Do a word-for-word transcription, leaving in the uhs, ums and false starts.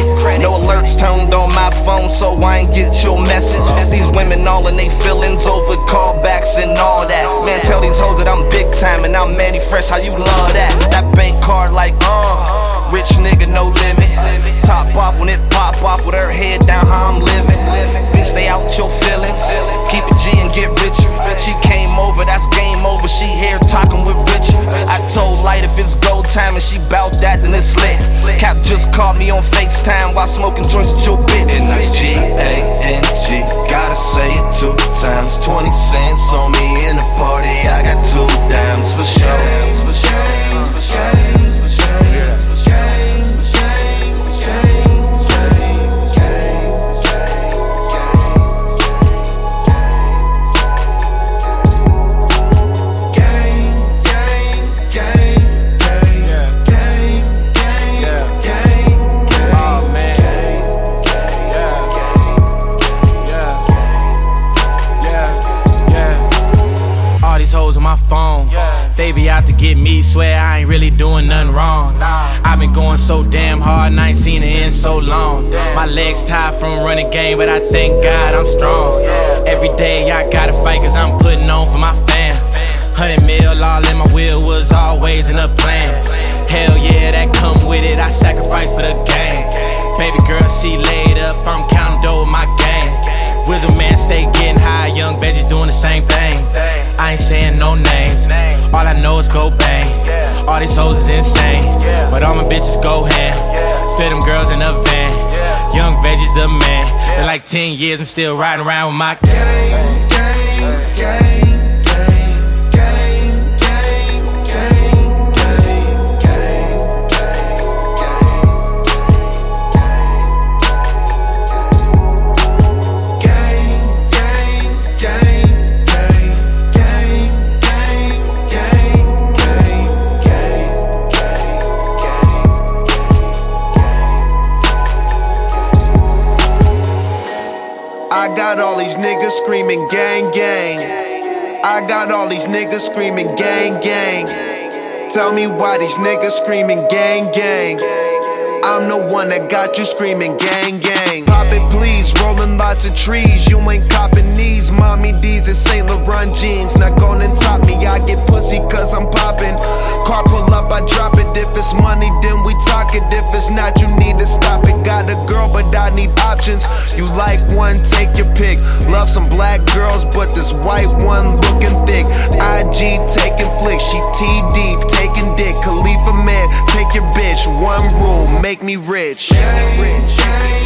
No alerts turned on my phone, so I ain't get your message. These women all in they feelings over callbacks and all that. Man, tell these hoes that I'm big time and I'm Manny Fresh, how you love that? That bank card like, uh, rich nigga, no limit. Top off when it pop off with her head down, how I'm living. Bitch, stay out your feelings. Keep it G and get richer. She came over, that's game over. She here talking with Richard. I told Light if it's go time and she bout that, then it's lit. Cap just called me on FaceTime while smoking joints with your bitch. And that's G A N G. Gotta say it two times. Twenty cents on me in the party. I got two dimes for sure. For sure. For sure. They be out to get me, swear I ain't really doing nothing wrong. I've been going so damn hard and I ain't seen it in so long. My legs tired from running game, but I thank God I'm strong. Every day I gotta fight cause I'm putting on for my fam. Hundred mil all in my wheel was always in a plan. Hell yeah, that come with it, I sacrifice for the game. Baby girl, she laid up, I'm counting dough with my gang. Wizard man stay getting high, young veggies doing the same thing. I ain't saying no names, all I know is go bang. All these hoes is insane, but all my bitches go ham. Fit them girls in a van, young veggies the man. For like ten years I'm still riding around with my gang, gang, gang. I got all these niggas screaming gang gang. I got all these niggas screaming gang gang. Tell me why these niggas screaming gang gang. I'm the one that got you screaming gang gang. Pop it please, rolling lots of trees. You ain't copping these. Mommy D's and Saint Laurent jeans. Not gonna top me, I get pussy cause I'm popping. Car pull up, I drop it. If it's money, then we talk it. If it's not, you need to stop it. Got a girl, but I need options. You like one, take your pick. Love some black girls, but this white one looking thick. I G taking flicks, she T D taking dick. Khalifa man, take your bitch. One rule, make me rich. Gang, gang.